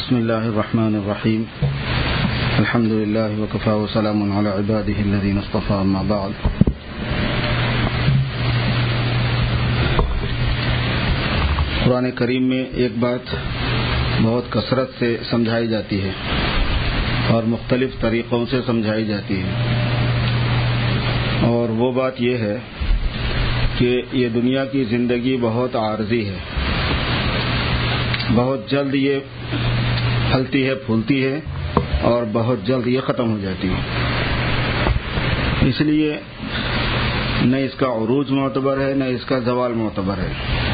بسم الله الرحمن الرحيم الحمد لله وكفى وسلام على عباده الذين اصطفى أما بعد قرآن کریم میں ایک بات بہت کثرت سے سمجھائی جاتی ہے اور مختلف طریقوں سے سمجھائی جاتی ہے، اور وہ بات یہ ہے کہ یہ دنیا کی زندگی بہت عارضی ہے، بہت جلد یہ پھلتی ہے پھولتی ہے اور بہت جلد یہ ختم ہو جاتی ہے۔ اس لیے نہ اس کا عروج معتبر ہے نہ اس کا زوال معتبر ہے۔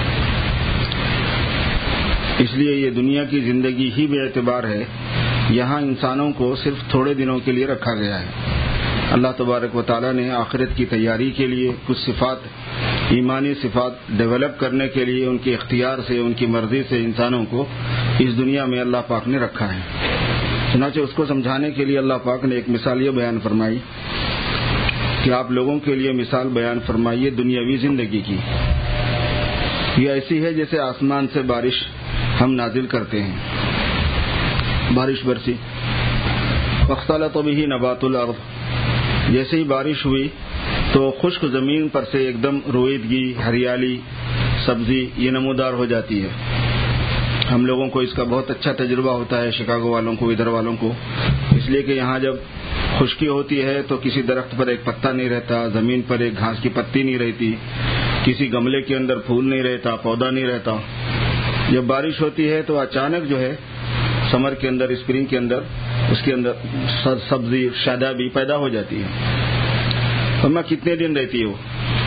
اس لیے یہ دنیا کی زندگی ہی بے اعتبار ہے، یہاں انسانوں کو صرف تھوڑے دنوں کے لیے رکھا گیا ہے۔ اللہ تبارک و تعالیٰ نے آخرت کی تیاری کے لیے کچھ صفات، ایمانی صفات ڈیولپ کرنے کے لیے ان کے اختیار سے، ان کی مرضی سے انسانوں کو اس دنیا میں اللہ پاک نے رکھا ہے۔ چنانچہ اس کو سمجھانے کے لیے اللہ پاک نے ایک مثال یہ بیان فرمائی کہ آپ لوگوں کے لیے مثال بیان فرمائیے دنیاوی زندگی کی۔ یہ ایسی ہے جیسے آسمان سے بارش ہم نازل کرتے ہیں، بارش برسی، فاختلط به نبات الارض، جیسے ہی بارش ہوئی تو خشک زمین پر سے ایک دم رویدگی، ہریالی، سبزی یہ نمودار ہو جاتی ہے۔ ہم لوگوں کو اس کا بہت اچھا تجربہ ہوتا ہے، شکاگو والوں کو، ادھر والوں کو، اس لیے کہ یہاں جب خشکی ہوتی ہے تو کسی درخت پر ایک پتا نہیں رہتا، زمین پر ایک گھاس کی پتی نہیں رہتی، کسی گملے کے اندر پھول نہیں رہتا، پودا نہیں رہتا۔ جب بارش ہوتی ہے تو اچانک جو ہے سمر کے اندر، اسپرنگ کے اندر، اس کے اندر سبزی، شادابی پیدا ہو جاتی ہے۔ فرما کتنے دن رہتی ہے وہ؟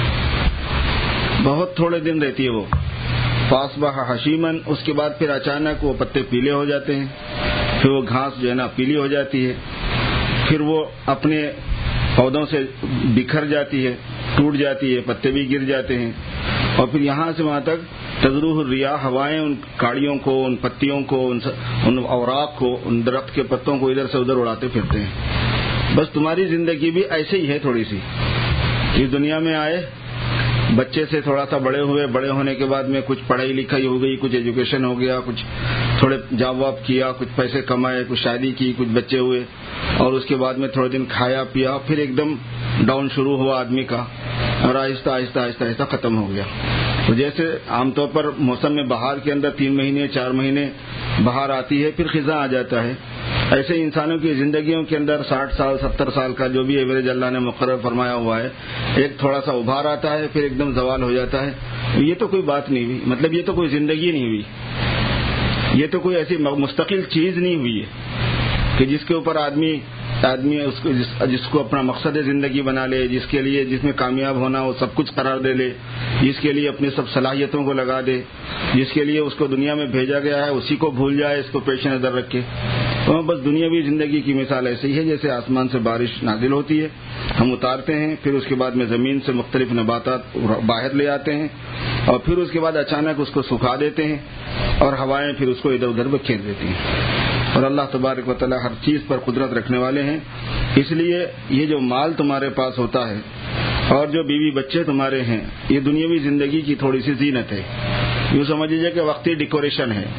بہت تھوڑے دن رہتی ہے وہ۔ فاصبح حشیمن، اس کے بعد پھر اچانک وہ پتے پیلے ہو جاتے ہیں، پھر وہ گھاس جو ہے نا پیلی ہو جاتی ہے، پھر وہ اپنے پودوں سے بکھر جاتی ہے، ٹوٹ جاتی ہے، پتے بھی گر جاتے ہیں، اور پھر یہاں سے وہاں تک تذروح الریاح، ہوائیں ان کاڑیوں کو، ان پتیوں کو، ان اوراق کو، ان درخت کے پتوں کو ادھر سے ادھر اڑاتے پھرتے ہیں۔ بس تمہاری زندگی بھی ایسے ہی ہے، تھوڑی سی۔ اس دنیا میں آئے، بچے سے تھوڑا سا بڑے ہوئے، بڑے ہونے کے بعد میں کچھ پڑھائی لکھائی ہو گئی، کچھ ایجوکیشن ہو گیا، کچھ تھوڑے جاب واب کیا، کچھ پیسے کمائے، کچھ شادی کی، کچھ بچے ہوئے، اور اس کے بعد میں تھوڑے دن کھایا پیا، پھر ایک دم ڈاؤن شروع ہوا آدمی کا، اور آہستہ آہستہ آہستہ آہستہ ختم ہو گیا۔ تو جیسے عام طور پر موسم میں بہار کے اندر 3 مہینے 4 مہینے بہار آتی ہے، پھر خزاں آ جاتا ہے، ایسے انسانوں کی زندگیوں کے اندر 60 سال 70 سال کا جو بھی ایوریج اللہ نے مقرر فرمایا ہوا ہے، ایک تھوڑا سا ابھار آتا ہے، پھر ایک دم زوال ہو جاتا ہے۔ یہ تو کوئی بات نہیں ہوئی، مطلب یہ تو کوئی زندگی نہیں ہوئی، یہ تو کوئی ایسی مستقل چیز نہیں ہوئی ہے کہ جس کے اوپر آدمی جس کو اپنا مقصد زندگی بنا لے، جس میں کامیاب ہونا وہ سب کچھ قرار دے لے، جس کے لیے اپنی سب صلاحیتوں کو لگا دے، جس کے لیے اس کو دنیا میں بھیجا گیا ہے اسی کو بھول جائے، اس کو پیش نظر رکھے۔ بس دنیاوی زندگی کی مثال ایسی ہے جیسے آسمان سے بارش نازل ہوتی ہے، ہم اتارتے ہیں، پھر اس کے بعد میں زمین سے مختلف نباتات باہر لے آتے ہیں، اور پھر اس کے بعد اچانک اس کو سکھا دیتے ہیں، اور ہوائیں پھر اس کو ادھر ادھر بکھیر دیتی ہیں۔ اور اللہ تبارک و تعالیٰ ہر چیز پر قدرت رکھنے والے ہیں، اس لیے یہ جو مال تمہارے پاس ہوتا ہے اور جو بیوی بچے تمہارے ہیں، یہ دنیاوی زندگی کی تھوڑی سی زینت ہے، یوں سمجھ لیجیے کہ وقتی ڈیکوریشن ہے۔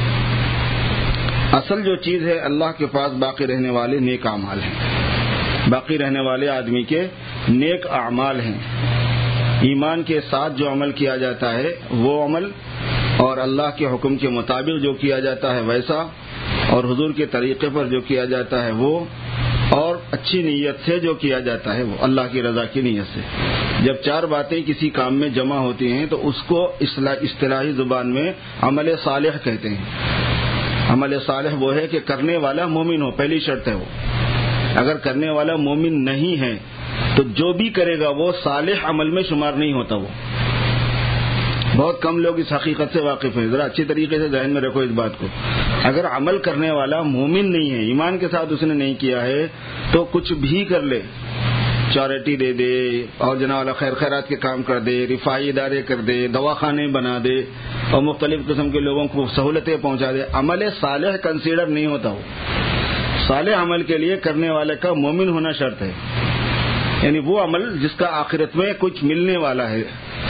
اصل جو چیز ہے اللہ کے پاس باقی رہنے والے نیک اعمال ہیں، باقی رہنے والے آدمی کے نیک اعمال ہیں۔ ایمان کے ساتھ جو عمل کیا جاتا ہے وہ عمل، اور اللہ کے حکم کے مطابق جو کیا جاتا ہے ویسا، اور حضور کے طریقے پر جو کیا جاتا ہے وہ، اور اچھی نیت سے جو کیا جاتا ہے وہ، اللہ کی رضا کی نیت سے۔ جب 4 باتیں کسی کام میں جمع ہوتی ہیں تو اس کو اصطلاحی زبان میں عمل صالح کہتے ہیں۔ عمل صالح وہ ہے کہ کرنے والا مومن ہو، پہلی شرط ہے وہ۔ اگر کرنے والا مومن نہیں ہے تو جو بھی کرے گا وہ صالح عمل میں شمار نہیں ہوتا۔ وہ بہت کم لوگ اس حقیقت سے واقف ہیں، ذرا اچھی طریقے سے ذہن میں رکھو اس بات کو۔ اگر عمل کرنے والا مومن نہیں ہے، ایمان کے ساتھ اس نے نہیں کیا ہے، تو کچھ بھی کر لے، چیریٹی دے دے، اور جناب والا خیر خیرات کے کام کر دے، رفاہی ادارے کر دے، دواخانے بنا دے، اور مختلف قسم کے لوگوں کو سہولتیں پہنچا دے، عمل صالح کنسیڈر نہیں ہوتا۔ وہ صالح عمل کے لیے کرنے والے کا مومن ہونا شرط ہے، یعنی وہ عمل جس کا آخرت میں کچھ ملنے والا ہے، کچھ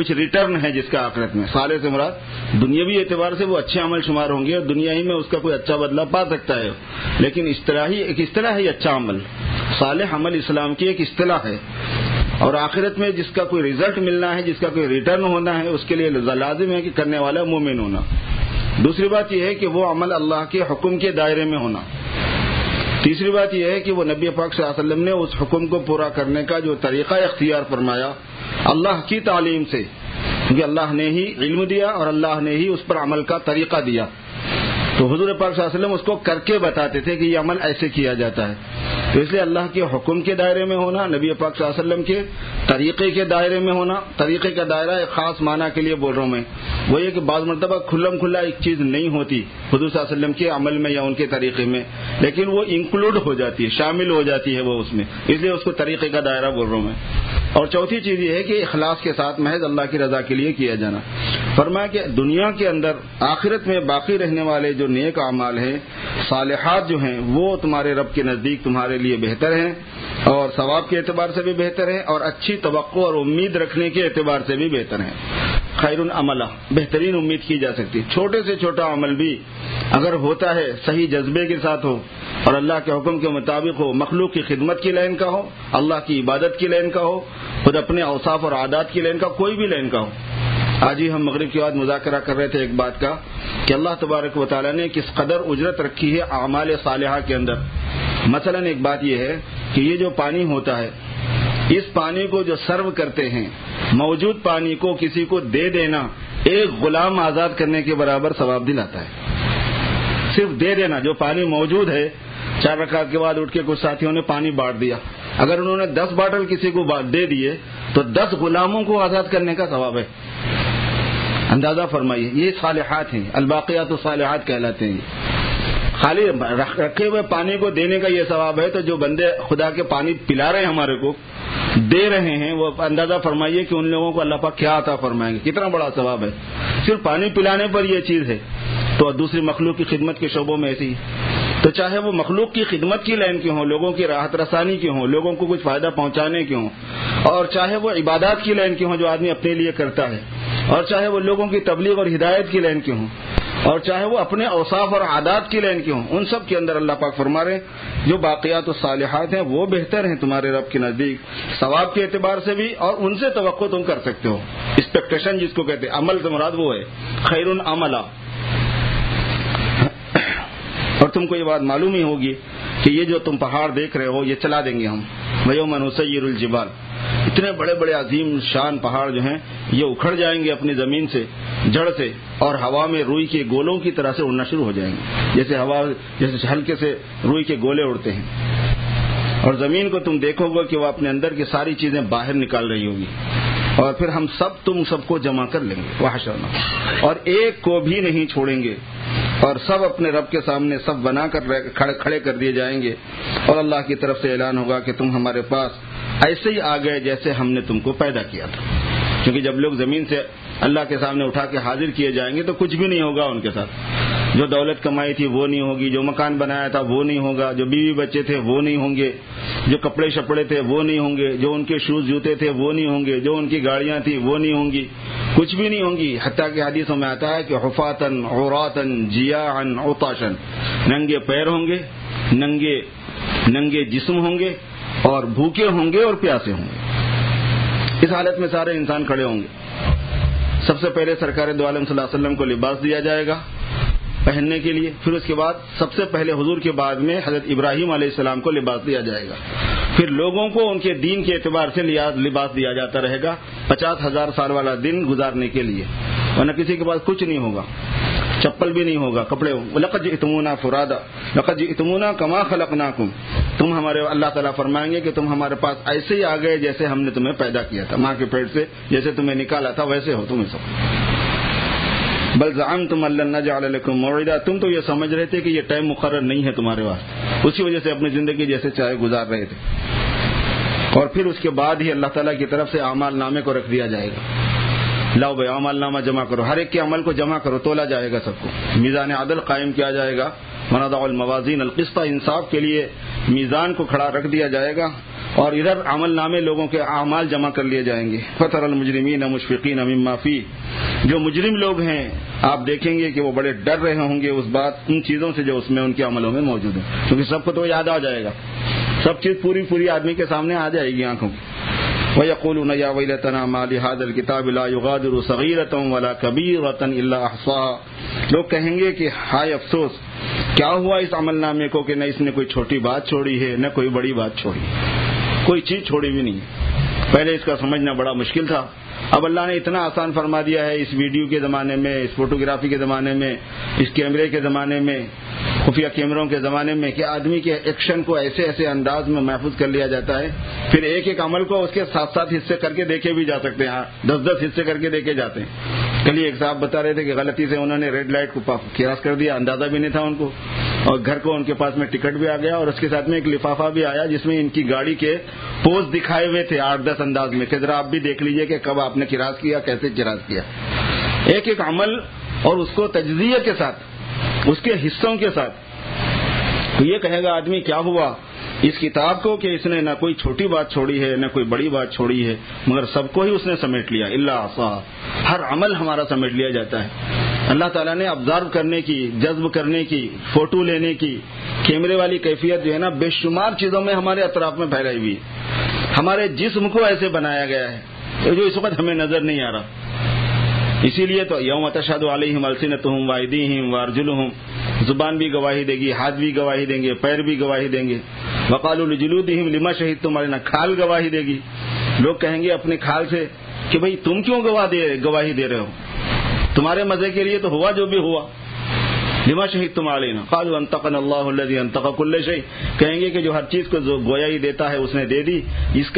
کچھ ریٹرن ہے جس کا آخرت میں. صالح سے مراد دنیاوی اعتبار سے وہ اچھے عمل شمار ہوں گے اور دنیا ہی میں اس کا کوئی اچھا بدلہ پا سکتا ہے, لیکن ایک اصطلاح ہے اچھا عمل. صالح عمل اسلام کی ایک اصطلاح ہے, اور آخرت میں جس کا کوئی رزلٹ ملنا ہے, جس کا کوئی ریٹرن ہونا ہے, اس کے لیے لازم ہے کہ کرنے والا مومن ہونا. دوسری بات یہ ہے کہ وہ عمل اللہ کے حکم کے دائرے میں ہونا. تیسری بات یہ ہے کہ وہ نبی پاک صلی اللہ علیہ وسلم نے اس حکم کو پورا کرنے کا جو طریقہ اختیار فرمایا اللہ کی تعلیم سے, کیونکہ اللہ نے ہی علم دیا اور اللہ نے ہی اس پر عمل کا طریقہ دیا, تو حضور پاک صلی اللہ علیہ وسلم اس کو کر کے بتاتے تھے کہ یہ عمل ایسے کیا جاتا ہے. تو اس لیے اللہ کے حکم کے دائرے میں ہونا, نبی پاک صلی اللہ علیہ وسلم کے طریقے کے دائرے میں ہونا. طریقے کا دائرہ ایک خاص معنی کے لیے بول رہا ہوں میں, وہ یہ کہ بعض مرتبہ کھلم کھلا ایک چیز نہیں ہوتی حضور صلی اللہ علیہ وسلم کے عمل میں یا ان کے طریقے میں, لیکن وہ انکلوڈ ہو جاتی ہے, شامل ہو جاتی ہے وہ اس میں, اس لیے اس کو طریقے کا دائرہ بول رہا ہوں میں. اور چوتھی چیز یہ ہے کہ اخلاص کے ساتھ محض اللہ کی رضا کے لیے کیا جانا. فرمایا کہ دنیا کے اندر آخرت میں باقی رہنے والے جو نیک اعمال ہیں, صالحات جو ہیں, وہ تمہارے رب کے نزدیک تمہارے لیے بہتر ہیں, اور ثواب کے اعتبار سے بھی بہتر ہیں, اور اچھی توقع اور امید رکھنے کے اعتبار سے بھی بہتر ہیں. خیر عملہ, بہترین امید کی جا سکتی. چھوٹے سے چھوٹا عمل بھی اگر ہوتا ہے صحیح جذبے کے ساتھ ہو اور اللہ کے حکم کے مطابق ہو, مخلوق کی خدمت کی لائن کا ہو, اللہ کی عبادت کی لائن کا ہو, خود اپنے اوصاف اور عادات کی لائن کا, کوئی بھی لائن کا ہو. آج ہی ہم مغرب کے بعد مذاکرہ کر رہے تھے ایک بات کا کہ اللہ تبارک و تعالیٰ نے کس قدر اجرت رکھی ہے اعمال صالحہ کے اندر. مثلا ایک بات یہ ہے کہ یہ جو پانی ہوتا ہے, اس پانی کو جو سرو کرتے ہیں, موجود پانی کو کسی کو دے دینا ایک غلام آزاد کرنے کے برابر ثواب دلاتا ہے. صرف دے دینا, جو پانی موجود ہے, 4 رکعت کے بعد اٹھ کے کچھ ساتھیوں نے پانی بانٹ دیا, اگر انہوں نے 10 باٹل کسی کو دے دیے تو 10 غلاموں کو آزاد کرنے کا ثواب ہے. اندازہ فرمائیے, یہ صالحات ہیں, الباقیات الصالحات کہلاتے ہیں. خالی رکھے ہوئے پانی کو دینے کا یہ ثواب ہے, تو جو بندے خدا کے پانی پلا رہے ہیں, ہمارے کو دے رہے ہیں, وہ اندازہ فرمائیے کہ ان لوگوں کو اللہ پاک کیا عطا فرمائیں گے, کتنا بڑا ثواب ہے صرف پانی پلانے پر یہ چیز ہے. تو دوسری مخلوق کی خدمت کے شعبوں میں ایسی, تو چاہے وہ مخلوق کی خدمت کی لائن کی ہوں, لوگوں کی راحت رسانی کی ہوں, لوگوں کو کچھ فائدہ پہنچانے کی ہوں, اور چاہے وہ عبادات کی لائن کی ہوں جو آدمی اپنے لیے کرتا ہے, اور چاہے وہ لوگوں کی تبلیغ اور ہدایت کی لائن کی ہوں, اور چاہے وہ اپنے اوصاف اور عادات کی لائن کی ہوں, ان سب کے اندر اللہ پاک فرما رہے ہیں جو باقیات الصالحات ہیں وہ بہتر ہیں تمہارے رب کے نزدیک, ثواب کے اعتبار سے بھی, اور ان سے توقع تم کر سکتے ہو. ایکسپیکٹیشن جس کو کہتے ہیں, عمل سے مراد وہ ہے خیر عملہ. اور تم کو یہ بات معلوم ہی ہوگی کہ یہ جو تم پہاڑ دیکھ رہے ہو یہ چلا دیں گے ہم. وَيَوْمَ نُسَيِّرُ الْجِبَالَ, اتنے بڑے بڑے عظیم شان پہاڑ جو ہیں یہ اکھڑ جائیں گے اپنی زمین سے, جڑ سے, اور ہوا میں روئی کے گولوں کی طرح سے اڑنا شروع ہو جائیں گے, جیسے ہلکے سے روئی کے گولے اڑتے ہیں. اور زمین کو تم دیکھو گے کہ وہ اپنے اندر کی ساری چیزیں باہر نکال رہی ہوگی, اور پھر ہم تم سب کو جمع کر لیں گے وحشرنا, اور ایک کو بھی نہیں چھوڑیں گے, اور سب اپنے رب کے سامنے سب بنا کر کھڑے کر دیے جائیں گے, اور اللہ کی طرف سے اعلان ہوگا کہ تم ہمارے پاس ایسے ہی آ گئے جیسے ہم نے تم کو پیدا کیا تھا. کیونکہ جب لوگ زمین سے اللہ کے سامنے اٹھا کے حاضر کیے جائیں گے تو کچھ بھی نہیں ہوگا ان کے ساتھ. جو دولت کمائی تھی وہ نہیں ہوگی, جو مکان بنایا تھا وہ نہیں ہوگا, جو بیوی بچے تھے وہ نہیں ہوں گے, جو کپڑے شپڑے تھے وہ نہیں ہوں گے, جو ان کے شوز جوتے تھے وہ نہیں ہوں گے, جو ان کی گاڑیاں تھیں وہ نہیں ہوں گی, کچھ بھی نہیں ہوں گی. حتیٰ کہ حدیثوں میں آتا ہے کہ حفاتن عوراتن جیاعن عطاشن, ننگے پیر ہوں گے, ننگے جسم ہوں گے, اور بھوکے ہوں گے اور پیاسے ہوں گے. اس حالت میں سارے انسان کھڑے ہوں گے. سب سے پہلے سرکار دو عالم صلی اللہ علیہ وسلم کو لباس دیا جائے گا پہننے کے لیے, پھر اس کے بعد سب سے پہلے حضور کے بعد میں حضرت ابراہیم علیہ السلام کو لباس دیا جائے گا, پھر لوگوں کو ان کے دین کے اعتبار سے لباس دیا جاتا رہے گا 50,000 سال والا دن گزارنے کے لیے, ورنہ کسی کے پاس کچھ نہیں ہوگا, چپل بھی نہیں ہوگا, کپڑے. لقد جئتمونا فرادا لقد جئتمونا کما خلقناکم, تم ہمارے, اللہ تعالیٰ فرمائیں گے کہ تم ہمارے پاس ایسے ہی آ گئے جیسے ہم نے تمہیں پیدا کیا تھا, ماں کے پیٹ سے جیسے تمہیں نکالا تھا ویسے ہو تم سب. بل زعمتم ان لن نجعل لكم موعدا, تم تو یہ سمجھ رہے تھے کہ یہ ٹائم مقرر نہیں ہے تمہارے واسطے, اسی وجہ سے اپنی زندگی جیسے چاہے گزار رہے تھے. اور پھر اس کے بعد ہی اللہ تعالیٰ کی طرف سے اعمال نامے کو رکھ دیا جائے گا, لاؤ بھائی اعمال نامہ جمع کرو, ہر ایک کے عمل کو جمع کرو, تولا جائے گا سب کو, میزان عدل قائم کیا جائے گا, ونضع الموازین القسط, انصاف کے لیے میزان کو کھڑا رکھ دیا جائے گا, اور ادھر عمل نامے لوگوں کے اعمال جمع کر لیے جائیں گے. فَتَرَى الْمُجْرِمِينَ مُشْفِقِينَ مِمَّا فِيهِ، جو مجرم لوگ ہیں آپ دیکھیں گے کہ وہ بڑے ڈر رہے ہوں گے ان چیزوں سے جو اس میں ان کے عملوں میں موجود ہیں، کیونکہ سب کو تو یاد آ جائے گا، سب چیز پوری آدمی کے سامنے آ جائے گی آنکھوں کی. وَيَقُولُونَ يَا وَيْلَتَنَا مَا لِهَذَا الْكِتَابِ لَا يُغَادِرُ صَغِيرَةً وَلَا كَبِيرَةً إِلَّا أَحْصَاهَا، لوگ کہیں گے کہ ہائے افسوس، کیا ہوا اس عمل نامے کو کہ نہ اس نے کوئی چھوٹی بات چھوڑی ہے نہ کوئی بڑی بات چھوڑی، کوئی چیز چھوڑی بھی نہیں ہے. پہلے اس کا سمجھنا بڑا مشکل تھا، اب اللہ نے اتنا آسان فرما دیا ہے اس ویڈیو کے زمانے میں، اس فوٹوگرافی کے زمانے میں، اس کیمرے کے زمانے میں، خفیہ کیمروں کے زمانے میں، کہ آدمی کے ایکشن کو ایسے انداز میں محفوظ کر لیا جاتا ہے. پھر ایک عمل کو اس کے 7 حصے کر کے دیکھے بھی جا سکتے ہیں، 10 حصے کر کے دیکھے جاتے ہیں. کل ایک صاحب بتا رہے تھے کہ غلطی سے انہوں نے ریڈ لائٹ کو کراس کر دیا، اندازہ بھی نہیں تھا ان کو، اور گھر کو ان کے پاس میں ٹکٹ بھی آ گیا اور اس کے ساتھ میں ایک لفافہ بھی آیا جس میں ان کی گاڑی کے پوز دکھائے ہوئے تھے 8-10 انداز میں، کہ ذرا آپ بھی دیکھ لیجئے کہ کب آپ نے کراس کیا، کیسے کراس کیا. ایک عمل اور اس کو تجزیہ کے ساتھ، اس کے حصوں کے ساتھ. تو یہ کہے گا آدمی کیا ہوا اس کتاب کو کہ اس نے نہ کوئی چھوٹی بات چھوڑی ہے نہ کوئی بڑی بات چھوڑی ہے، مگر سب کو ہی اس نے سمیٹ لیا. الا احصاها، ہر عمل ہمارا سمیٹ لیا جاتا ہے. اللہ تعالیٰ نے آبزرو کرنے کی، جذب کرنے کی، فوٹو لینے کی، کیمرے والی کیفیت جو ہے نا بے شمار چیزوں میں ہمارے اطراف میں پھیلائی ہوئی ہے. ہمارے جسم کو ایسے بنایا گیا ہے جو اس وقت ہمیں نظر نہیں آ رہا. اسی لیے تو یوم تشہد علیہم السنتہم وایدیہم وارجلہم، زبان بھی گواہی دے گی، ہاتھ بھی گواہی دیں گے، پیر بھی گواہی دیں گے. وقالوا لجلودہم لما شہدتم علینا، کھال گواہی دے گی. لوگ کہیں گے اپنے کھال سے کہ بھئی تم کیوں گواہی دے رہے ہو، تمہارے مزے کے لیے تو ہوا جو بھی ہوا. لما شہدتم علینا قالوا انطقنا اللہ الذی انطق کل شیء، کہیں گے کہ جو ہر چیز کو جو گویائی دیتا ہے اس نے دے دی.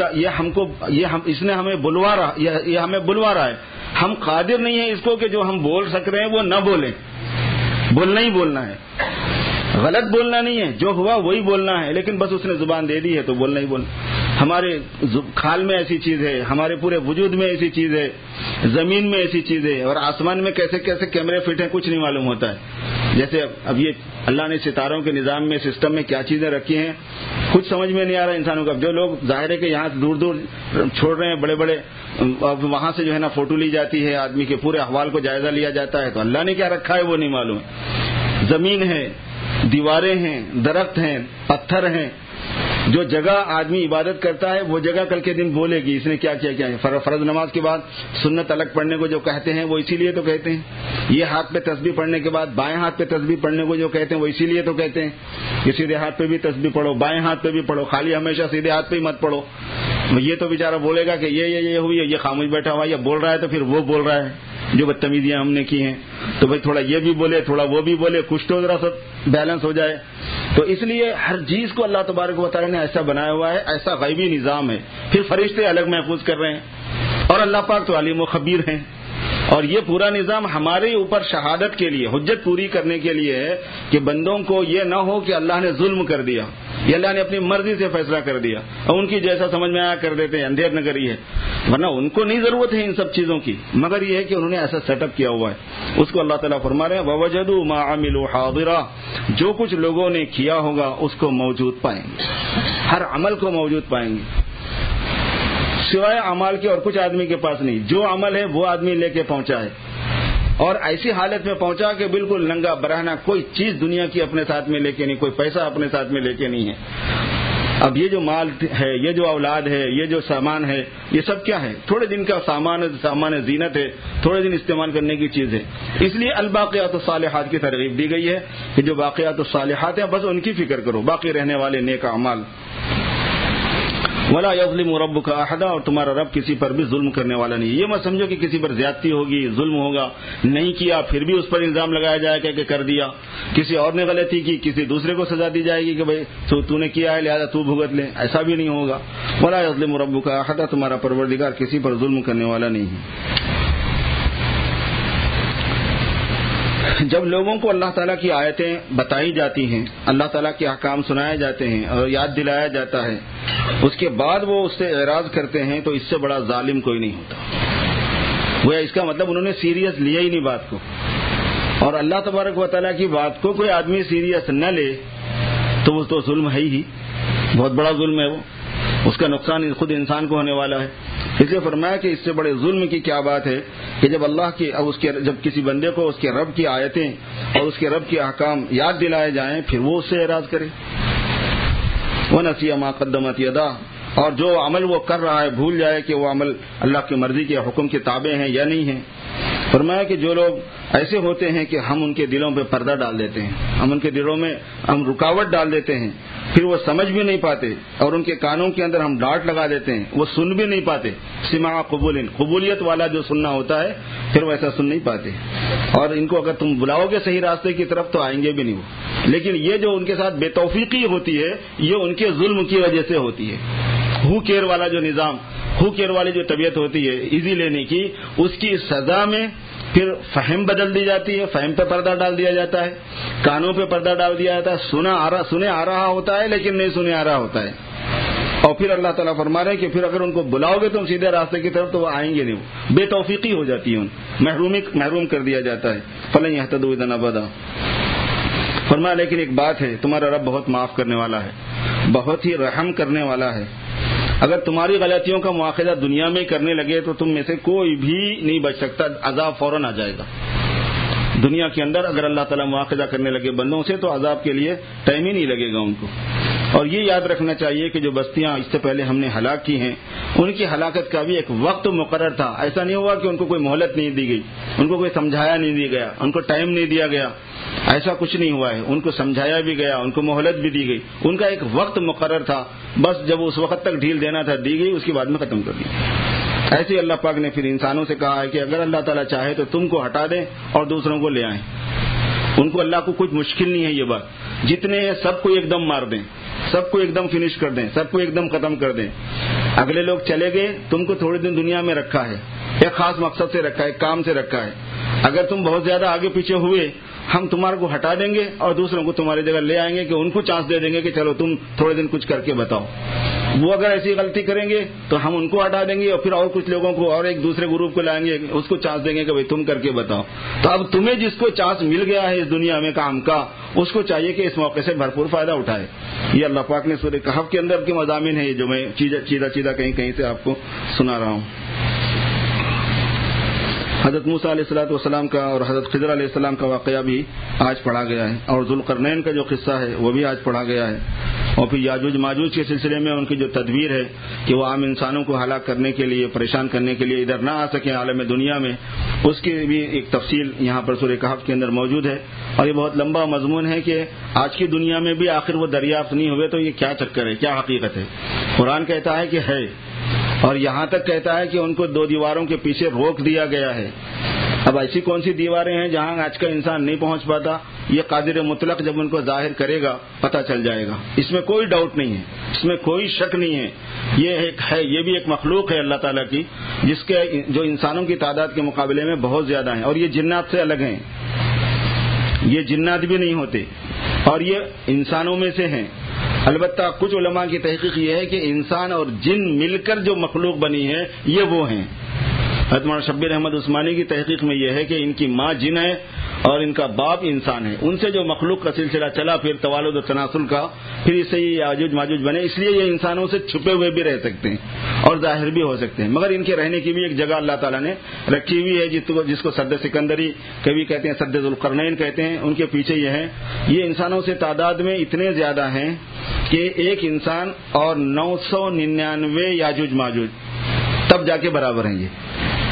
اس نے ہمیں بلوا رہا ہے. ہم قادر نہیں ہیں اس کو کہ جو ہم بول سک رہے ہیں وہ نہ بولیں. بولنا ہی بولنا ہے، غلط بولنا نہیں ہے، جو ہوا وہی بولنا ہے، لیکن بس اس نے زبان دے دی ہے تو بولنا ہی بولنا. ہمارے کھال میں ایسی چیز ہے، ہمارے پورے وجود میں ایسی چیز ہے، زمین میں ایسی چیز ہے، اور آسمان میں کیسے کیسے کیمرے فٹ ہیں کچھ نہیں معلوم ہوتا ہے. جیسے اب یہ اللہ نے ستاروں کے نظام میں، سسٹم میں کیا چیزیں رکھی ہیں کچھ سمجھ میں نہیں آ رہا انسانوں کا. جو لوگ ظاہر ہے کہ یہاں سے دور دور چھوڑ رہے ہیں بڑے بڑے، وہاں سے جو ہے نا فوٹو لی جاتی ہے، آدمی کے پورے احوال کو جائزہ لیا جاتا ہے، تو اللہ نے کیا رکھا ہے وہ نہیں معلوم. زمین ہے، دیواریں ہیں، درخت ہیں، پتھر ہیں. جو جگہ آدمی عبادت کرتا ہے وہ جگہ کل کے دن بولے گی اس نے کیا کیا ہے. فرض نماز کے بعد سنت الگ پڑھنے کو جو کہتے ہیں وہ اسی لیے تو کہتے ہیں. یہ ہاتھ پہ تسبیح پڑھنے کے بعد بائیں ہاتھ پہ تسبیح پڑھنے کو جو کہتے ہیں وہ اسی لیے تو کہتے ہیں کہ سیدھے ہاتھ پہ بھی تسبیح پڑھو، بائیں ہاتھ پہ بھی پڑھو، خالی ہمیشہ سیدھے ہاتھ پہ ہی مت پڑھو. یہ تو بیچارہ بولے گا کہ یہ ہوئی ہے، یہ خاموش بیٹھا ہوا، یا بول رہا ہے تو پھر وہ بول رہا ہے جو بدتمیزیاں ہم نے کی ہیں. تو بھائی تھوڑا یہ بھی بولے تھوڑا وہ بھی بولے، کچھ تو ذرا سا بیلنس ہو جائے. تو اس لیے ہر چیز کو اللہ تبارک و تعالیٰ نے ایسا بنایا ہوا ہے، ایسا غیبی نظام ہے. پھر فرشتے الگ محفوظ کر رہے ہیں اور اللہ پاک تو علیم و خبیر ہیں. اور یہ پورا نظام ہمارے اوپر شہادت کے لیے، حجت پوری کرنے کے لیے ہے کہ بندوں کو یہ نہ ہو کہ اللہ نے ظلم کر دیا، یہ اللہ نے اپنی مرضی سے فیصلہ کر دیا اور ان کی جیسا سمجھ میں آیا کر دیتے ہیں، اندھیر نہ کریے. ورنہ ان کو نہیں ضرورت ہے ان سب چیزوں کی، مگر یہ ہے کہ انہوں نے ایسا سیٹ اپ کیا ہوا ہے. اس کو اللہ تعالیٰ فرما رہے ہیں وَوَجَدُوا مَا عَمِلُوا حَاضِرًا، جو کچھ لوگوں نے کیا ہوگا اس کو موجود پائیں گے، ہر عمل کو موجود پائیں گے، سوائے اعمال کے اور کچھ آدمی کے پاس نہیں. جو عمل ہے وہ آدمی لے کے پہنچا ہے، اور ایسی حالت میں پہنچا کہ بالکل ننگا برہنہ، کوئی چیز دنیا کی اپنے ساتھ میں لے کے نہیں، کوئی پیسہ اپنے ساتھ میں لے کے نہیں ہے. اب یہ جو مال ہے، یہ جو اولاد ہے، یہ جو سامان ہے، یہ سب کیا ہے؟ تھوڑے دن کا سامان زینت ہے، تھوڑے دن استعمال کرنے کی چیز ہے. اس لیے الباقیات الصالحات کی ترغیب دی گئی ہے کہ جو باقیات الصالحات ہیں بس ان کی فکر کرو، باقی رہنے والے نیک اعمال. ولا یظلم ربک احدا، اور تمہارا رب کسی پر بھی ظلم کرنے والا نہیں. یہ مت سمجھو کہ کسی پر زیادتی ہوگی، ظلم ہوگا، نہیں کیا پھر بھی اس پر الزام لگایا جائے کہ کر دیا. کسی اور نے غلطی کی، کسی دوسرے کو سزا دی جائے گی کہ بھائی تو نے کیا ہے لہذا تو بھگت لے، ایسا بھی نہیں ہوگا. ولا یظلم ربک احدا، تمہارا پروردگار کسی پر ظلم کرنے والا نہیں ہے. جب لوگوں کو اللہ تعالیٰ کی آیتیں بتائی جاتی ہیں، اللہ تعالیٰ کے احکام سنائے جاتے ہیں اور یاد دلایا جاتا ہے، اس کے بعد وہ اس سے اعراض کرتے ہیں تو اس سے بڑا ظالم کوئی نہیں ہوتا. وہ اس کا مطلب انہوں نے سیریس لیا ہی نہیں بات کو. اور اللہ تبارک و تعالیٰ کی بات کو کوئی آدمی سیریس نہ لے تو وہ تو ظلم ہے ہی، بہت بڑا ظلم ہے وہ. اس کا نقصان خود انسان کو ہونے والا ہے. اس لیے فرمایا کہ اس سے بڑے ظلم کی کیا بات ہے کہ جب اللہ کی جب کسی بندے کو اس کے رب کی آیتیں اور اس کے رب کے احکام یاد دلائے جائیں پھر وہ اس سے اعراض کرے. وَنَسِيَ مَا قَدَّمَتْ يَدَاهُ، اور جو عمل وہ کر رہا ہے بھول جائے کہ وہ عمل اللہ کی مرضی کے حکم کے تابع ہیں یا نہیں ہیں. فرمایا کہ جو لوگ ایسے ہوتے ہیں کہ ہم ان کے دلوں پہ پردہ ڈال دیتے ہیں، ہم ان کے دلوں میں ہم رکاوٹ ڈال دیتے ہیں، پھر وہ سمجھ بھی نہیں پاتے، اور ان کے کانوں کے اندر ہم ڈانٹ لگا دیتے ہیں، وہ سن بھی نہیں پاتے. سماع قبولیت والا جو سننا ہوتا ہے پھر وہ ایسا سن نہیں پاتے، اور ان کو اگر تم بلاؤ گے صحیح راستے کی طرف تو آئیں گے بھی نہیں وہ. لیکن یہ جو ان کے ساتھ بے توفیقی ہوتی ہے یہ ان کے ظلم کی وجہ سے ہوتی ہے. ہو کیئر والا جو نظام، ہو کیئر والی جو طبیعت ہوتی ہے ایزی لینے کی، اس کی سزا میں پھر فہم بدل دی جاتی ہے، فہم پہ پردہ ڈال دیا جاتا ہے، کانوں پہ پردہ ڈال دیا جاتا ہے، سنے آ رہا ہوتا ہے لیکن نہیں سنے آ رہا ہوتا ہے. اور پھر اللہ تعالیٰ فرما رہے ہیں کہ پھر اگر ان کو بلاؤ گے تم سیدھے راستے کی طرف تو وہ آئیں گے نہیں، بے توفیقی ہو جاتی ہے، محروم کر دیا جاتا ہے. فَلَن يَهْتَدُوا إِذًا أَبَدًا. فرمایا لیکن ایک بات ہے، تمہارا رب بہت معاف کرنے والا ہے، بہت ہی رحم کرنے والا ہے. اگر تمہاری غلطیوں کا مواخذہ دنیا میں کرنے لگے تو تم میں سے کوئی بھی نہیں بچ سکتا، عذاب فوراً آ جائے گا. دنیا کے اندر اگر اللہ تعالیٰ مواخذہ کرنے لگے بندوں سے تو عذاب کے لیے ٹائم ہی نہیں لگے گا ان کو. اور یہ یاد رکھنا چاہیے کہ جو بستیاں اس سے پہلے ہم نے ہلاک کی ہیں ان کی ہلاکت کا بھی ایک وقت مقرر تھا. ایسا نہیں ہوا کہ ان کو کوئی مہلت نہیں دی گئی، ان کو کوئی سمجھایا نہیں دیا گیا، ان کو ٹائم نہیں دیا گیا، ایسا کچھ نہیں ہوا ہے. ان کو سمجھایا بھی گیا، ان کو مہلت بھی دی گئی، ان کا ایک وقت مقرر تھا، بس جب اس وقت تک ڈھیل دینا تھا دی گئی، اس کے بعد میں ختم کر دیا. ایسے اللہ پاک نے پھر انسانوں سے کہا ہے کہ اگر اللہ تعالیٰ چاہے تو تم کو ہٹا دیں اور دوسروں کو لے آئیں. ان کو اللہ کو کچھ مشکل نہیں ہے یہ بات، جتنے ہیں سب کو ایک دم مار دیں، سب کو ایک دم فنش کر دیں، سب کو ایک دم ختم کر دیں. اگلے لوگ چلے گئے، تم کو تھوڑے دن دنیا میں رکھا ہے، ایک خاص مقصد سے رکھا ہے، ایک کام سے رکھا ہے. اگر تم بہت زیادہ آگے پیچھے ہوئے ہم تمہارے کو ہٹا دیں گے اور دوسروں کو تمہاری جگہ لے آئیں گے کہ ان کو چانس دے دیں گے کہ چلو تم تھوڑے دن کچھ کر کے بتاؤ. وہ اگر ایسی غلطی کریں گے تو ہم ان کو ہٹا دیں گے اور پھر اور کچھ لوگوں کو اور ایک دوسرے گروپ کو لائیں گے، اس کو چانس دیں گے کہ بھائی تم کر کے بتاؤ. تو اب تمہیں جس کو چانس مل گیا ہے اس دنیا میں کام کا، اس کو چاہیے کہ اس موقع سے بھرپور فائدہ اٹھائے. یہ اللہ پاک نے سورہ کہف کے اندر کے مضامین ہیں جو میں چیدہ کہیں سے آپ کو سنا رہا ہوں. حضرت موسیٰ علیہ الصلوۃ والسلام کا اور حضرت خضر علیہ السلام کا واقعہ بھی آج پڑھا گیا ہے، اور ذوالقرنین کا جو قصہ ہے وہ بھی آج پڑھا گیا ہے. اور پھر یاجوج ماجوج کے سلسلے میں ان کی جو تدبیر ہے کہ وہ عام انسانوں کو ہلاک کرنے کے لیے، پریشان کرنے کے لیے ادھر نہ آ سکیں عالم دنیا میں، اس کی بھی ایک تفصیل یہاں پر سورہ کہف کے اندر موجود ہے. اور یہ بہت لمبا مضمون ہے کہ آج کی دنیا میں بھی آخر وہ دریافت نہیں ہوئے تو یہ کیا چکر ہے، کیا حقیقت ہے. قرآن کہتا ہے کہ ہے، اور یہاں تک کہتا ہے کہ ان کو 2 دیواروں کے پیچھے روک دیا گیا ہے. اب ایسی کون سی دیواریں ہیں جہاں آج کا انسان نہیں پہنچ پاتا؟ یہ قادر مطلق جب ان کو ظاہر کرے گا پتہ چل جائے گا. اس میں کوئی ڈاؤٹ نہیں ہے، اس میں کوئی شک نہیں ہے. یہ بھی ایک مخلوق ہے اللہ تعالیٰ کی، جس کے جو انسانوں کی تعداد کے مقابلے میں بہت زیادہ ہیں، اور یہ جنات سے الگ ہیں. یہ جنات بھی نہیں ہوتے اور یہ انسانوں میں سے ہیں. البتہ کچھ علماء کی تحقیق یہ ہے کہ انسان اور جن مل کر جو مخلوق بنی ہے یہ وہ ہیں. حضرت مولانا شبیر احمد عثمانی کی تحقیق میں یہ ہے کہ ان کی ماں جن ہے اور ان کا باپ انسان ہے. ان سے جو مخلوق کا سلسلہ چلا پھر توالد و تناسل کا، پھر اس سے یہ یاجوج ماجوج بنے. اس لیے یہ انسانوں سے چھپے ہوئے بھی رہ سکتے ہیں اور ظاہر بھی ہو سکتے ہیں، مگر ان کے رہنے کی بھی ایک جگہ اللہ تعالیٰ نے رکھی ہوئی ہے جس کو سد سکندری کبھی کہتے ہیں، سد ذوالقرنین کہتے ہیں. ان کے پیچھے یہ ہے، یہ انسانوں سے تعداد میں اتنے زیادہ ہیں کہ ایک انسان اور 999 یاجوج ماجوج تب جا کے برابر ہیں. یہ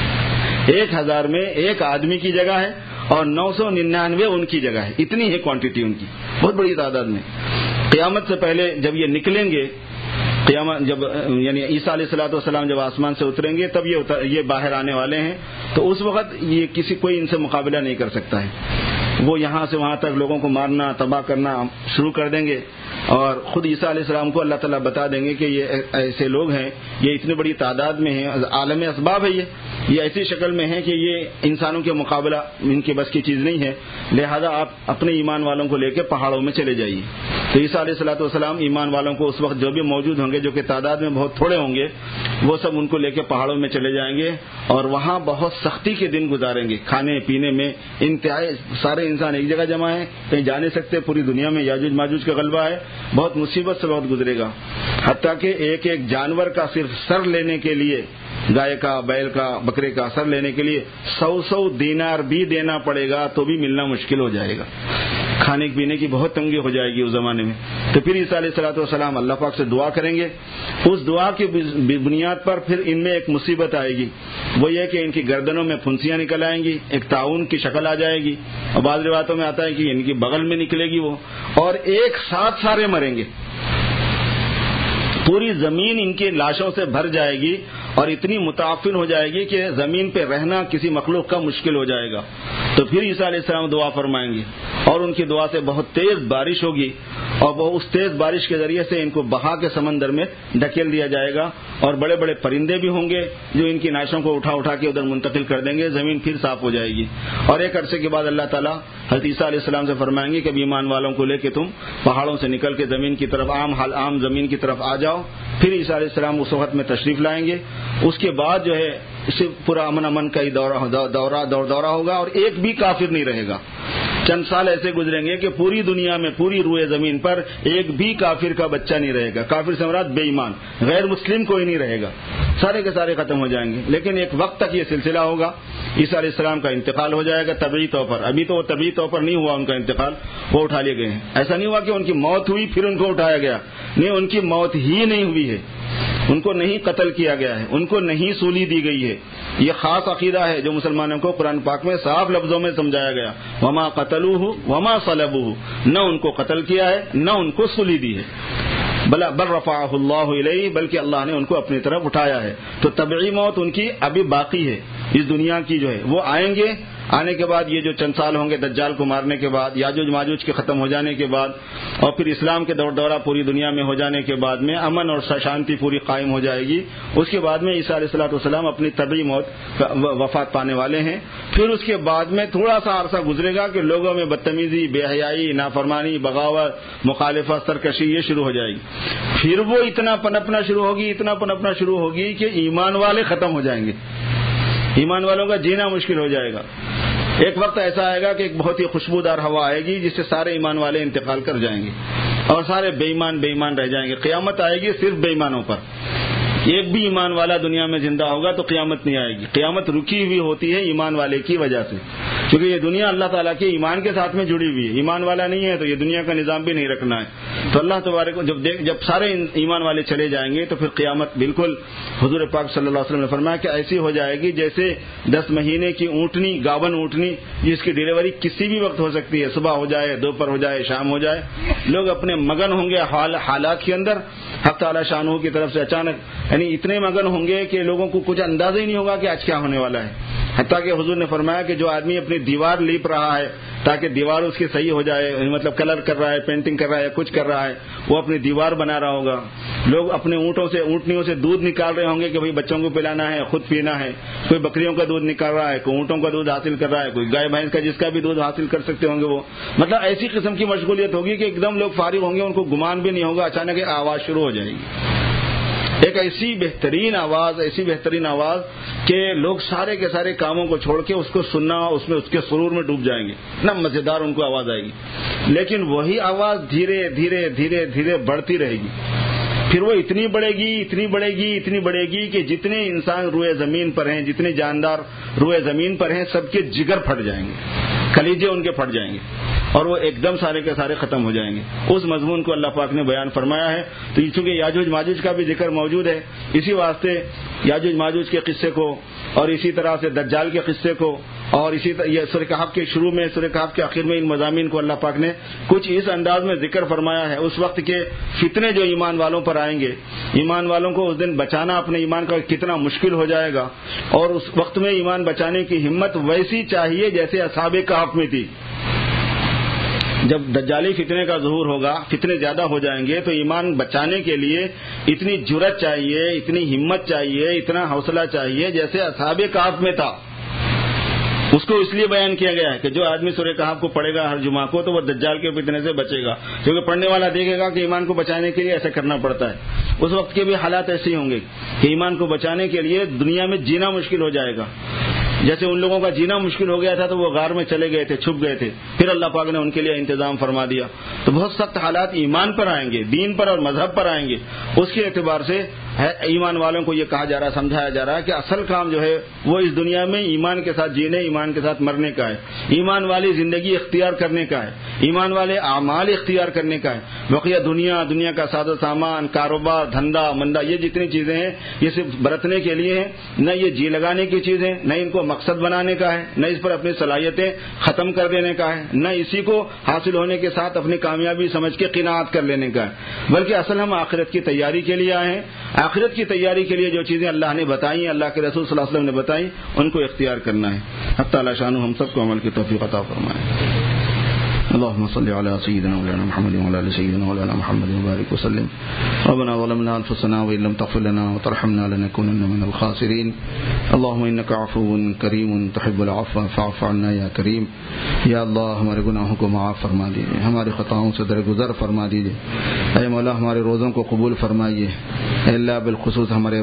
1000 میں ایک آدمی کی جگہ ہے اور 999 ان کی جگہ ہے. اتنی ہے کوانٹٹی ان کی، بہت بڑی تعداد میں. قیامت سے پہلے جب یہ نکلیں گے، قیامت جب یعنی عیسیٰ علیہ الصلوۃ والسلام جب آسمان سے اتریں گے تب یہ باہر آنے والے ہیں. تو اس وقت یہ کوئی ان سے مقابلہ نہیں کر سکتا ہے. وہ یہاں سے وہاں تک لوگوں کو مارنا، تباہ کرنا شروع کر دیں گے، اور خود عیسیٰ علیہ السلام کو اللہ تعالیٰ بتا دیں گے کہ یہ ایسے لوگ ہیں، یہ اتنی بڑی تعداد میں ہیں، عالم اسباب ہے، یہ ایسی شکل میں ہے کہ یہ انسانوں کے مقابلہ ان کے بس کی چیز نہیں ہے. لہذا آپ اپنے ایمان والوں کو لے کے پہاڑوں میں چلے جائیے. تو عیسیٰ علیہ الصلوۃ والسلام ایمان والوں کو اس وقت جو بھی موجود ہوں گے، جو کہ تعداد میں بہت تھوڑے ہوں گے، وہ سب ان کو لے کے پہاڑوں میں چلے جائیں گے اور وہاں بہت سختی کے دن گزاریں گے، کھانے پینے میں انتہائی، سارے انسان ایک جگہ جمع ہیں، کہیں جا نہیں سکتے، پوری دنیا میں یاجوج ماجوج کا غلبہ ہے، بہت مصیبت سے وقت گزرے گا، حتیٰ کہ ایک ایک جانور کا صرف سر لینے کے لیے، گائے کا، بیل کا، بکرے کا سر لینے کے لیے 100 دینار بھی دینا پڑے گا تو بھی ملنا مشکل ہو جائے گا، کھانے پینے کی بہت تنگی ہو جائے گی اس زمانے میں۔ تو پھر عیسیٰ علیہ الصلوۃ والسلام اللہ پاک سے دعا کریں گے، اس دعا کی بنیاد پر پھر ان میں ایک مصیبت آئے گی، وہ یہ کہ ان کی گردنوں میں پھنسیاں نکل آئیں گی، ایک طاعون کی شکل آ جائے گی، اور بعض روایتوں میں آتا ہے کہ ان کی بغل میں نکلے گی وہ، اور ایک ساتھ سارے مریں گے، پوری زمین ان کی لاشوں سے بھر جائے گی اور اتنی متعفن ہو جائے گی کہ زمین پہ رہنا کسی مخلوق کا مشکل ہو جائے گا۔ تو پھر عیسیٰ علیہ السلام دعا فرمائیں گے اور ان کی دعا سے بہت تیز بارش ہوگی، اور وہ اس تیز بارش کے ذریعے سے ان کو بہا کے سمندر میں ڈھکیل دیا جائے گا، اور بڑے بڑے پرندے بھی ہوں گے جو ان کی ناشوں کو اٹھا اٹھا کے ادھر منتقل کر دیں گے، زمین پھر صاف ہو جائے گی، اور ایک عرصے کے بعد اللہ تعالیٰ حضرت عیسیٰ علیہ السلام سے فرمائیں گے کہ ایمان والوں کو لے کے تم پہاڑوں سے نکل کے زمین کی طرف، عام زمین کی طرف آ جاؤ۔ پھر عیسیٰ علیہ السلام اس وقت میں تشریف لائیں گے، اس کے بعد جو ہے اسے پورا امن کا ہی دورہ ہوگا، اور ایک بھی کافر نہیں رہے گا۔ چند سال ایسے گزریں گے کہ پوری دنیا میں، پوری روئے زمین پر ایک بھی کافر کا بچہ نہیں رہے گا، کافر سے مراد بے ایمان، غیر مسلم کوئی نہیں رہے گا، سارے کے سارے ختم ہو جائیں گے۔ لیکن ایک وقت تک یہ سلسلہ ہوگا، عیسیٰ علیہ السلام کا انتقال ہو جائے گا طبعی طور پر، ابھی تو وہ طبعی طور پر نہیں ہوا ان کا انتقال، وہ اٹھا لیے گئے ہیں۔ ایسا نہیں ہوا کہ ان کی موت ہوئی پھر ان کو اٹھایا گیا، نہیں، ان کی موت ہی نہیں ہوئی ہے، ان کو نہیں قتل کیا گیا ہے، ان کو نہیں سولی دی گئی ہے۔ یہ خاص عقیدہ ہے جو مسلمانوں کو قرآن پاک میں صاف لفظوں میں سمجھایا گیا، وما قتلوہ وما صلبوہ، نہ ان کو قتل کیا ہے نہ ان کو سولی دی ہے، بل رفعہ اللہ الیہ، بلکہ اللہ نے ان کو اپنی طرف اٹھایا ہے۔ تو طبعی موت ان کی ابھی باقی ہے، اس دنیا کی جو ہے وہ آئیں گے، آنے کے بعد یہ جو چند سال ہوں گے دجال کو مارنے کے بعد، یاجوج ماجوج کے ختم ہو جانے کے بعد، اور پھر اسلام کے دورہ پوری دنیا میں ہو جانے کے بعد میں امن اور شانتی پوری قائم ہو جائے گی۔ اس کے بعد میں عیسیٰ علیہ الصلوۃ والسلام اپنی طبعی موت وفات پانے والے ہیں۔ پھر اس کے بعد میں تھوڑا سا عرصہ گزرے گا کہ لوگوں میں بدتمیزی، بے حیائی، نافرمانی، بغاوت، مخالفت، سرکشی یہ شروع ہو جائے گی۔ پھر وہ اتنا پنپنا شروع ہوگی کہ ایمان والے ختم ہو جائیں گے، ایمان والوں کا جینا مشکل ہو جائے گا۔ ایک وقت ایسا آئے گا کہ ایک بہت ہی خوشبودار ہوا آئے گی جس سے سارے ایمان والے انتقال کر جائیں گے اور سارے بے ایمان رہ جائیں گے۔ قیامت آئے گی صرف بے ایمانوں پر، ایک بھی ایمان والا دنیا میں زندہ ہوگا تو قیامت نہیں آئے گی۔ قیامت رکی ہوئی ہوتی ہے ایمان والے کی وجہ سے، کیونکہ یہ دنیا اللہ تعالیٰ کے ایمان کے ساتھ میں جڑی ہوئی ہے، ایمان والا نہیں ہے تو یہ دنیا کا نظام بھی نہیں رکھنا ہے۔ تو اللہ تبارک جب سارے ایمان والے چلے جائیں گے تو پھر قیامت بالکل، حضور پاک صلی اللہ علیہ وسلم نے فرمایا کہ ایسی ہو جائے گی جیسے 10 مہینے کی اونٹنی، گاون اونٹنی جس کی ڈیلیوری کسی بھی وقت ہو سکتی ہے، صبح ہو جائے، دوپہر ہو جائے، شام ہو جائے، لوگ اپنے مگن ہوں گے حالات کے اندر، حق تعالی شانہ کی طرف سے اچانک، یعنی اتنے مگن ہوں گے کہ لوگوں کو کچھ اندازہ ہی نہیں ہوگا کہ آج کیا ہونے والا ہے۔ حتیٰ کہ حضور نے فرمایا کہ جو آدمی اپنی دیوار لیپ رہا ہے تاکہ دیوار اس کی صحیح ہو جائے، مطلب کلر کر رہا ہے، پینٹنگ کر رہا ہے، کچھ کر رہا ہے، وہ اپنی دیوار بنا رہا ہوگا۔ لوگ اپنے اونٹنیوں سے دودھ نکال رہے ہوں گے کہ بھئی بچوں کو پلانا ہے، خود پینا ہے، کوئی بکریوں کا دودھ نکال رہا ہے، کوئی اونٹوں کا دودھ حاصل کر رہا ہے، کوئی گائے بھینس کا، جس کا بھی دودھ حاصل کر سکتے ہوں گے وہ، مطلب ایسی قسم کی مشغولیت ہوگی کہ ایک دم لوگ فارغ ہوں گے، ان کو گمان بھی نہیں ہوگا، اچانک آواز شروع ہو جائے گی، ایک ایسی بہترین آواز کہ لوگ سارے کے سارے کاموں کو چھوڑ کے اس کو سننا، اس کے سرور میں ڈوب جائیں گے، اتنا مزیدار ان کو آواز آئے گی۔ لیکن وہی آواز دھیرے دھیرے بڑھتی رہے گی، پھر وہ اتنی بڑھے گی کہ جتنے انسان روئے زمین پر ہیں، جتنے جاندار روئے زمین پر ہیں، سب کے جگر پھٹ جائیں گے، کلیجے ان کے پھٹ جائیں گے، اور وہ ایک دم سارے کے سارے ختم ہو جائیں گے۔ اس مضمون کو اللہ پاک نے بیان فرمایا ہے۔ تو چونکہ یاجوج ماجوج کا بھی ذکر موجود ہے، اسی واسطے یاجوج ماجوج کے قصے کو، اور اسی طرح سے دجال کے قصے کو، اور اسی طرح یہ سورہ کہف کے شروع میں، سورہ کہف کے آخر میں ان مضامین کو اللہ پاک نے کچھ اس انداز میں ذکر فرمایا ہے۔ اس وقت کے فتنے جو ایمان والوں پر آئیں گے، ایمان والوں کو اس دن بچانا اپنے ایمان کا کتنا مشکل ہو جائے گا، اور اس وقت میں ایمان بچانے کی ہمت ویسی چاہیے جیسے اصحاب کہف میں تھی۔ جب دجالی فتنے کا ظہور ہوگا، فتنے زیادہ ہو جائیں گے، تو ایمان بچانے کے لیے اتنی جرأت چاہیے، اتنی ہمت چاہیے، اتنا حوصلہ چاہیے جیسے اصحاب کہف میں تھا۔ اس کو اس لیے بیان کیا گیا ہے کہ جو آدمی سورہ کہف کو پڑھے گا ہر جمعہ کو تو وہ دجال کے فتنے سے بچے گا، کیونکہ پڑھنے والا دیکھے گا کہ ایمان کو بچانے کے لیے ایسا کرنا پڑتا ہے۔ اس وقت کے بھی حالات ایسے ہی ہوں گے کہ ایمان کو بچانے کے لیے دنیا میں جینا مشکل ہو جائے گا۔ جیسے ان لوگوں کا جینا مشکل ہو گیا تھا تو وہ غار میں چلے گئے تھے، چھپ گئے تھے، پھر اللہ پاک نے ان کے لیے انتظام فرما دیا۔ تو بہت سخت حالات ایمان پر آئیں گے، دین پر اور مذہب پر آئیں گے۔ اس کے اعتبار سے ایمان والوں کو یہ کہا جا رہا، سمجھایا جا رہا ہے کہ اصل کام جو ہے وہ اس دنیا میں ایمان کے ساتھ جینے، ایمان کے ساتھ مرنے کا ہے، ایمان والی زندگی اختیار کرنے کا ہے، ایمان والے اعمال اختیار کرنے کا ہے۔ بقیہ دنیا کا ساز و سامان، کاروبار، دھندا مندہ، یہ جتنی چیزیں ہیں یہ صرف برتنے کے لیے ہیں، نہ یہ جی لگانے کی چیزیں، نہ ان کو مقصد بنانے کا ہے، نہ اس پر اپنی صلاحیتیں ختم کر دینے کا ہے، نہ اسی کو حاصل ہونے کے ساتھ اپنی کامیابی سمجھ کے قناعت کر لینے کا ہے، بلکہ اصل ہم آخرت کی تیاری کے لیے آئے ہیں۔ آخرت کی تیاری کے لیے جو چیزیں اللہ نے بتائی، اللہ کے رسول صلی اللہ علیہ وسلم نے بتائی، ان کو اختیار کرنا ہے۔ حق تعالی شانہ ہم سب کو عمل کی توفیق عطا فرمائے۔ اللهم صل على سيدنا مولانا محمد وعلى ال سيدنا مولانا محمد وبارك وسلم. ربنا ظلمنا انفسنا وان لم تغفر لنا وترحمنا لنكونن من الخاسرين. اللهم انك عفو کریم تحب العفو فاعف عنا یا کریم. یا اللہ ہمارے گناہوں کو معاف فرما دیجیے، ہماری خطاؤں سے درگزر فرما دیجیے۔ اے مولا ہمارے روزوں کو قبول فرمائیے۔ اے اللہ بالخصوص ہمارے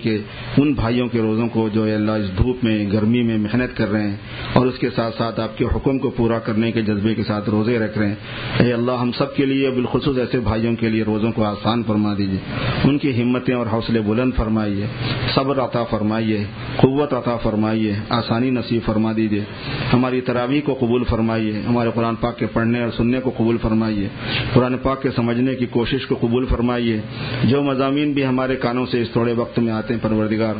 ان بھائیوں کے روزوں کو جو اے اللہ اس دھوپ میں گرمی میں محنت کر رہے ہیں اور اس کے ساتھ ساتھ آپ کے حکم کو پورا کرنے کے جذبے کے ساتھ روزے رکھ رہے ہیں۔ اے اللہ ہم سب کے لیے بالخصوص ایسے بھائیوں کے لیے روزوں کو آسان فرما دیجیے، ان کی ہمتیں اور حوصلے بلند فرمائیے، صبر عطا فرمائیے، قوت عطا فرمائیے، آسانی نصیب فرما دیجیے۔ ہماری تراویح کو قبول فرمائیے، ہمارے قرآن پاک کے پڑھنے اور سننے کو قبول فرمائیے، قرآن پاک کے سمجھنے کی کوشش کو قبول فرمائیے۔ جو مضامین بھی ہمارے کانوں سے اس تھوڑے وقت میں آتے ہیں پروردگار،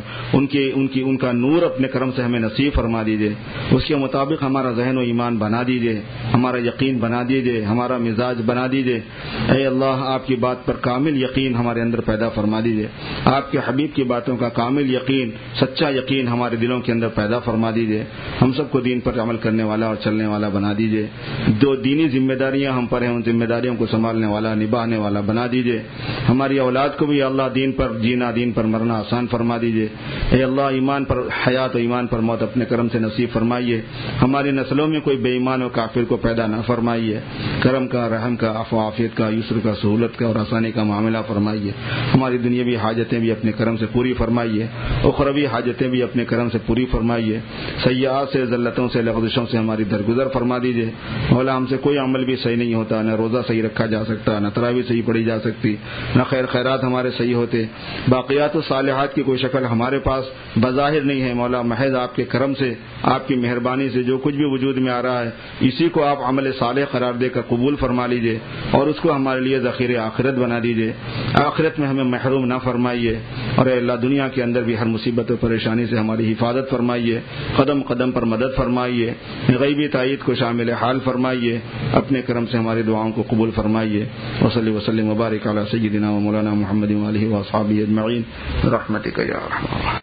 ان کا نور اپنے کرم سے ہمیں نصیب فرما دیجیے، اس کے مطابق ہمارا ذہن و ایمان بنا دیجیے، ہمارا یقین بنا دیجیے، ہمارا مزاج بنا دیجیے۔ اے اللہ آپ کی بات پر کامل یقین ہمارے اندر پیدا فرما دیجیے، آپ کے حبیب کی باتوں کا کامل یقین، سچا یقین ہمارے دلوں کے اندر پیدا فرما دیجیے۔ ہم سب کو دین پر عمل کرنے والا اور چلنے والا بنا دیجیے۔ جو دینی ذمہ داریاں ہم پر ہیں ان ذمہ داریوں کو سنبھالنے والا، نبھانے والا بنا دیجیے۔ ہماری اولاد کو بھی اللہ دین پر جینا، دین پر مرنا آسان فرما دیجیے۔ اے اللہ ایمان پر حیات و ایمان پر موت اپنے کرم سے نصیب فرمائیے۔ ہماری نسلوں میں کوئی بے ایمان و کافر کو پیدا نہ فرمائیے۔ کرم کا، رحم کا، عفو عافیت کا، یسر کا، سہولت کا اور آسانی کا معاملہ فرمائیے۔ ہماری دنیاوی حاجتیں بھی اپنے کرم سے پوری فرمائیے، اخروی حاجتیں بھی اپنے کرم سے پوری فرمائیے۔ سیئات سے، ذلتوں سے، لغزشوں سے ہماری درگزر فرما دیجیے۔ مولا ہم سے کوئی عمل بھی صحیح نہیں ہوتا، نہ روزہ صحیح رکھا جا سکتا، نہ تراویح صحیح پڑھی جا سکتی، نہ خیرات ہمارے صحیح ہوتے، باقیات و صالحات کی کوئی شکل ہمارے پاس بظاہر نہیں ہے۔ مولا محض آپ کے کرم سے، آپ کی مہربانی سے جو کچھ بھی وجود میں آ رہا ہے اسی کو آپ عمل صالح قرار دے کر قبول فرما لیجیے اور اس کو ہمارے لیے ذخیرہ آخرت بنا دیجیے۔ آخرت میں ہمیں محروم نہ فرمائیے، اور اے اللہ دنیا کے اندر بھی ہر مصیبت و پریشانی سے ہماری حفاظت فرمائیے، قدم قدم پر مدد فرمائیے، غیبی تائید کو شامل حال فرمائیے، اپنے کرم سے ہماری دعاؤں کو قبول فرمائیے۔ وصلی وسلم وبارک علی سیدنا و مولانا محمد و آلہ و اصحابہ اجمعین برحمتک یا ارحم الراحمین۔